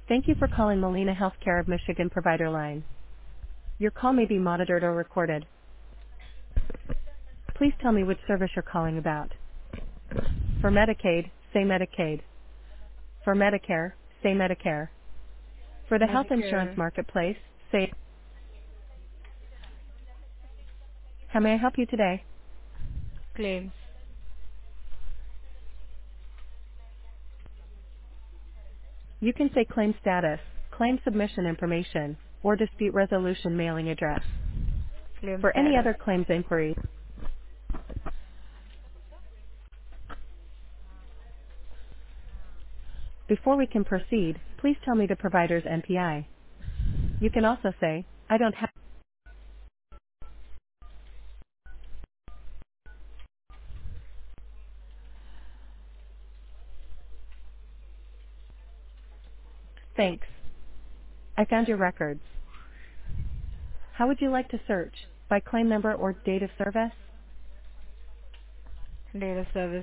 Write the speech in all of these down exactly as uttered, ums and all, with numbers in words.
Thank you for calling Molina Healthcare of Michigan Provider Line. Your call may be monitored or recorded. Please tell me which service you're calling about. For Medicaid, say Medicaid. For Medicare, say Medicare. For the health insurance Medicare marketplace, say, how may I help you today? claims. You can say claim status, claim submission information, or dispute resolution mailing address. Claim For any status. other claims inquiries, before we can proceed, please tell me the provider's N P I. You can also say, I don't have. Thanks. I found your records. How would you like to search? By claim number or date of service? Data service.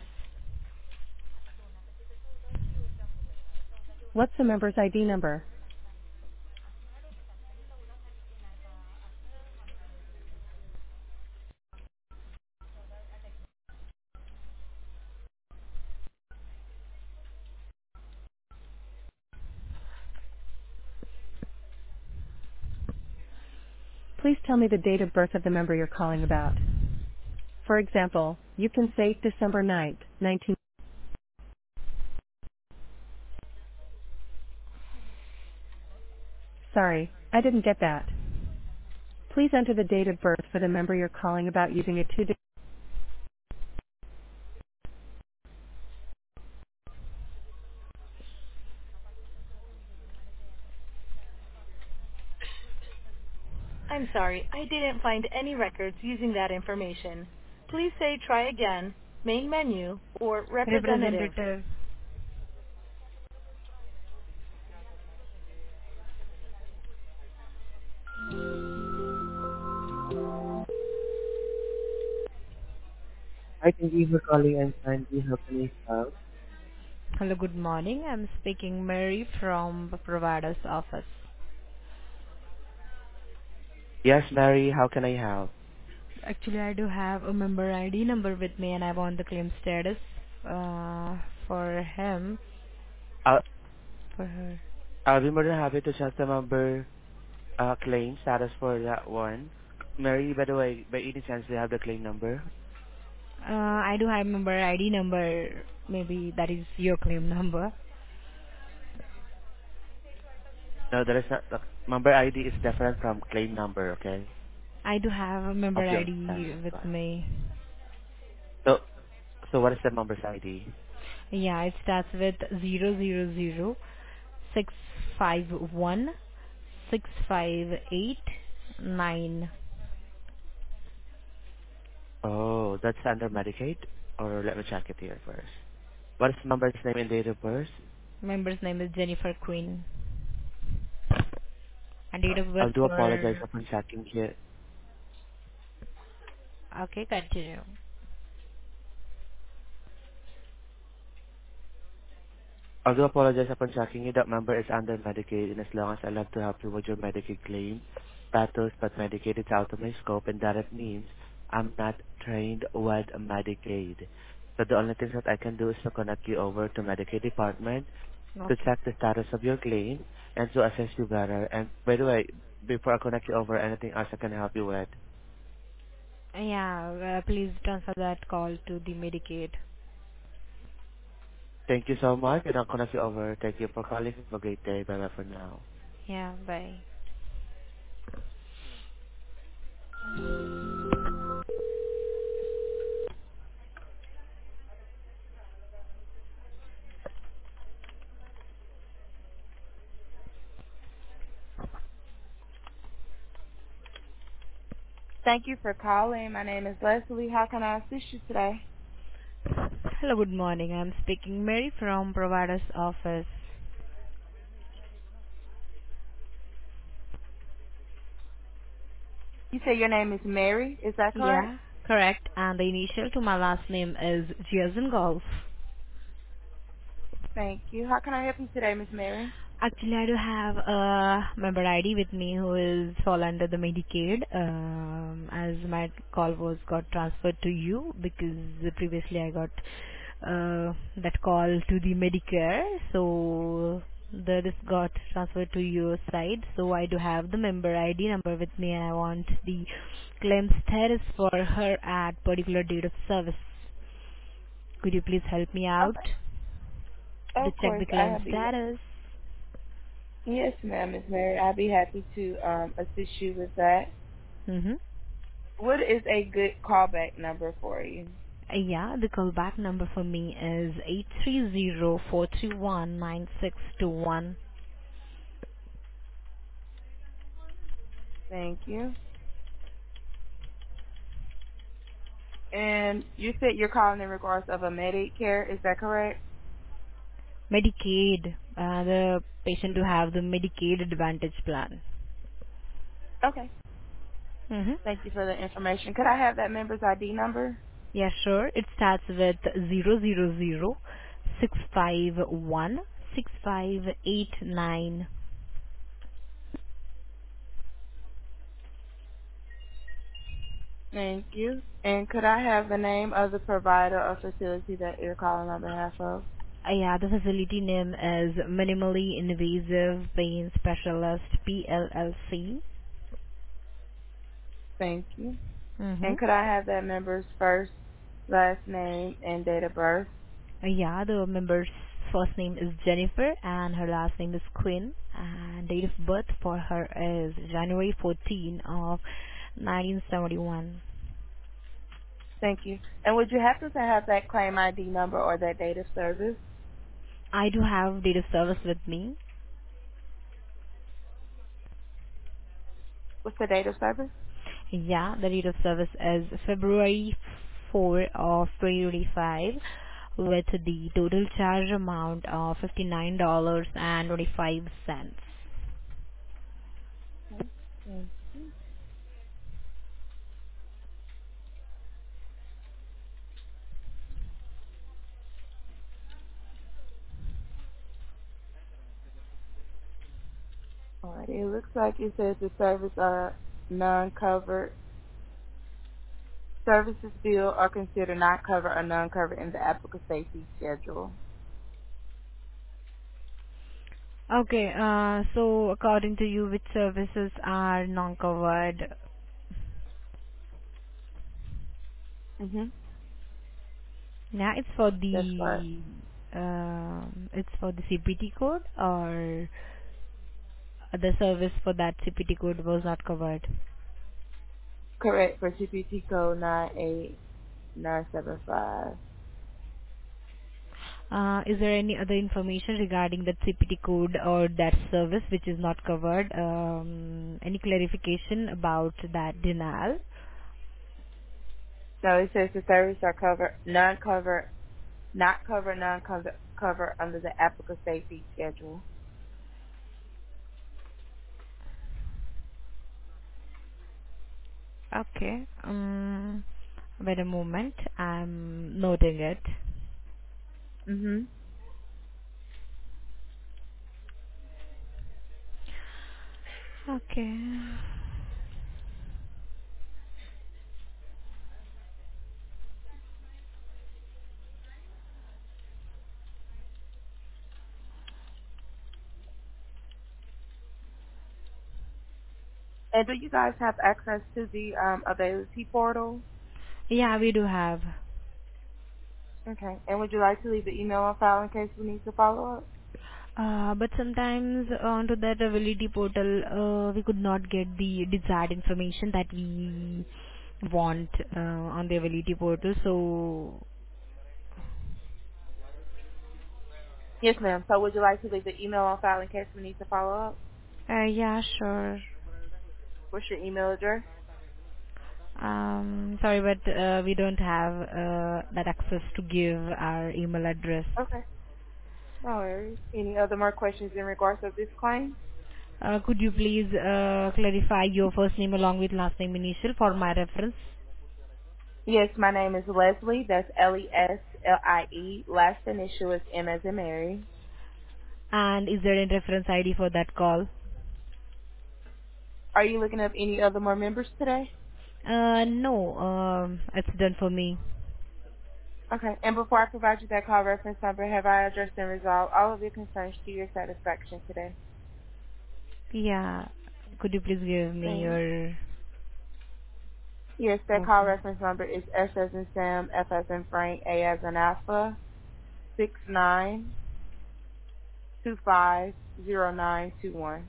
What's the member's I D number? Please tell me the date of birth of the member you're calling about. For example, you can say December ninth, nineteen. Sorry, I didn't get that. Please enter the date of birth for the member you're calling about using a two-digit. I'm sorry, I didn't find any records using that information. Please say try again, main menu, or representative. Representative. Hi, thank you for calling and kindly how can I help? Hello, good morning. I'm speaking Mary from the provider's office. Yes, Mary, how can I help? Actually, I do have a member I D number with me and I want the claim status uh, for him, I'll, for her. I'll be more than happy to check the member uh, claim status for that one. Mary, by the way, by any chance do you have the claim number? Uh, I do have member I D number. Maybe that is your claim number. No, that is not, the member I D is different from claim number, okay? I do have a member Hope you I understand. D with me. So, so what is the member's I D? Yeah, it starts with zero zero zero six five one six five eight nine. Oh, that's under Medicaid? Or let me check it here first. What is the member's name and date of birth? Member's name is Jennifer Queen. And date of birth I do apologize for... upon checking here. Okay, continue. I do apologize upon checking you. That member is under Medicaid, and as long as I love to help you with your Medicaid claim status, but Medicaid is out of my scope, and that it means I'm not trained with Medicaid. So the only thing that I can do is to connect you over to Medicaid department to Okay. check the status of your claim and to assess you better. And by the way, before I connect you over, anything else I can help you with? Yeah, uh, please transfer that call to the Medicaid. Thank you so much, and I'll connect you over. Thank you for calling. Have a great day. Bye bye for now. Yeah, bye. Thank you for calling. My name is Leslie. How can I assist you today? Hello, good morning. I'm speaking Mary from provider's office. You say your name is Mary. Is that correct? Yeah, correct. And the initial to my last name is G as in golf. Thank you. How can I help you today, Miss Mary? Actually, I do have a member I D with me who is fall under the Medicaid, um, as my call was got transferred to you because previously I got uh, that call to the Medicare, so the this got transferred to your side. So I do have the member I D number with me, and I want the claim status for her at particular date of service. Could you please help me out Okay. to Of check course, the claim I'll be. status? Yes, ma'am, Miss Mary. I'll be happy to um assist you with that. Mm-hmm. What is a good callback number for you? Uh, Yeah, the callback number for me is eight three zero four three one nine six two one. Thank you. And you said you're calling in regards of a Medicare. Is that correct? Medicaid, uh, the patient to have the Medicaid Advantage plan. Okay. Mm-hmm. Thank you for the information. Could I have that member's I D number? Yeah, sure. It starts with zero zero zero six five one six five eight nine. Thank you. And could I have the name of the provider or facility that you're calling on behalf of? Uh, yeah, the facility name is Minimally Invasive Pain Specialist P L L C. Thank you. Mm-hmm. And could I have that member's first, last name, and date of birth? Uh, yeah, the member's first name is Jennifer and her last name is Quinn, and date of birth for her is January fourteenth of nineteen seventy-one. Thank you. And would you happen to have that claim I D number or that date of service? I do have date of service with me. What's the date of service? Yeah, the date of service is February fourth of twenty twenty-five with the total charge amount of fifty-nine dollars and twenty-five cents. Okay. Thank you. All right. It looks like it says the service are non-covered. Services billed are considered not covered or non-covered in the applicant safety schedule. Okay, uh, so according to you, which services are non-covered? Mhm. Yeah, it's for That's right. the um, it's for the C P T code, or the service for that C P T code was not covered. Correct for T P T code nine eight nine seven five. Uh, is there any other information regarding that C P T code or that service which is not covered? Um, any clarification about that denial? No, it says the services are covered, non-covered, not covered, non-covered, covered under the applicant safety schedule. Okay. Um, wait a moment. I'm noting it. Mhm. Okay. And do you guys have access to the um, availability portal? Yeah, we do have. Okay. And would you like to leave the email on file in case we need to follow up? Uh, but sometimes onto that availability portal, uh, we could not get the desired information that we want uh, on the availability portal. So, Yes, ma'am. So would you like to leave the email on file in case we need to follow up? uh, yeah, sure. What's your email address? Um, sorry, but uh, we don't have uh, that access to give our email address. Okay. No worries. Any other more questions in regards of this claim? Uh, could you please uh, clarify your first name along with last name initial for my reference? Yes, my name is Leslie. That's L E S L I E. Last initial is M as in Mary. And is there any reference I D for that call? Are you looking up any other more members today? Uh, no, um, it's done for me. Okay. And before I provide you that call reference number, have I addressed and resolved all of your concerns to your satisfaction today? Yeah. Could you please give me Thanks. your... Yes, that call Okay. reference number is S as in Sam, F as in Frank, A as in Alpha, six nine two five zero nine two one.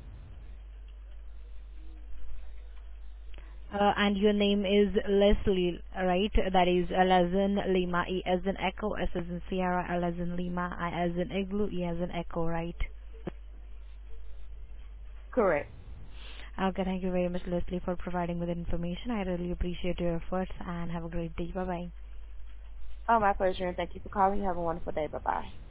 Uh, and your name is Leslie, right? That is L as in Lima, E as in Echo, S as in Sierra, L as in Lima, I as in Igloo, E as in Echo, right? Correct. Okay, thank you very much, Leslie, for providing me the information. I really appreciate your efforts and have a great day. Bye-bye. Oh, my pleasure, and thank you for calling. Have a wonderful day. Bye-bye.